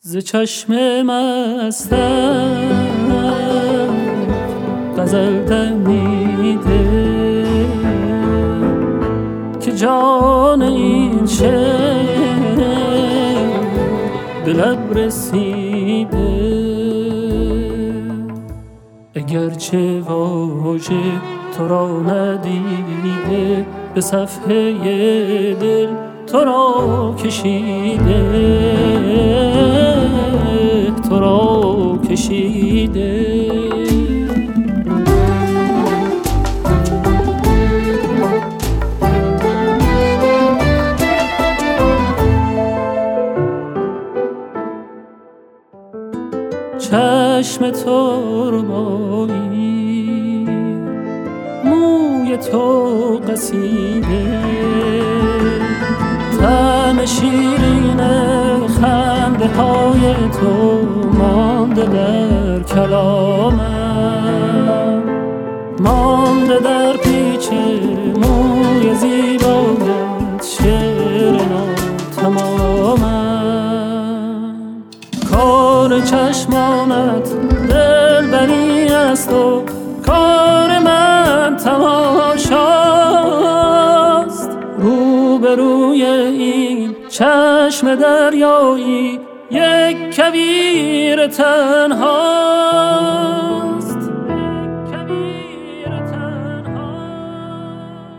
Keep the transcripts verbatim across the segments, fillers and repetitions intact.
ز چشم مستم غزل دمیده که جان این شعر به لب رسیده. اگرچه واژه تو را ندیده، به صفحه دل تو را کشیده، تو را کشیده. چشم ترمایی، موی تو قصیده، طعم شیرین خنده های تو مانده در کلامم، مانده در پیچ موی زیبایت شعر ناتمامم. کار چشمانت دلبری است و کار من تماشاست. روبروی این چشم دریایی یک کویر تنهاست، یک کویر تنهاست.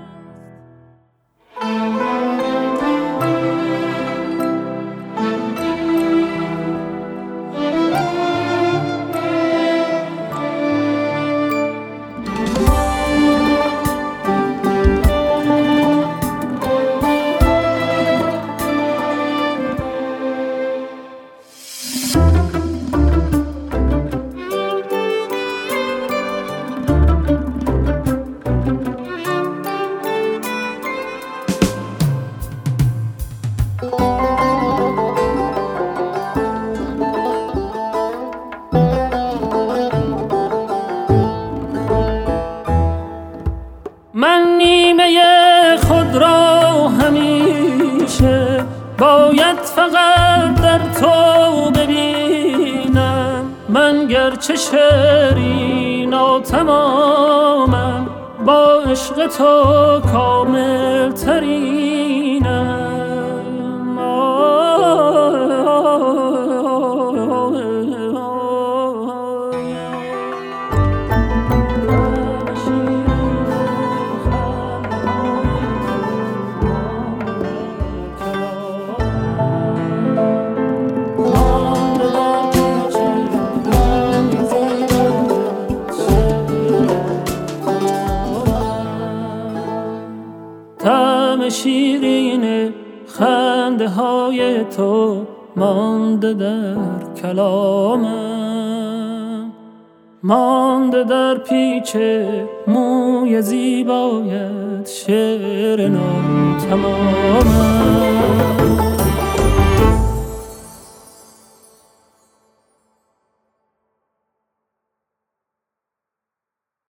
من نیمه خود را همیشه باید فقط در تو ببینم. من گرچه شعری ناتمامم، با عشق تو کامل ترینم. طعم شیرین خنده های تو مانده در کلامم، مانده در پیچ موی زیبایت شعر ناتمامم.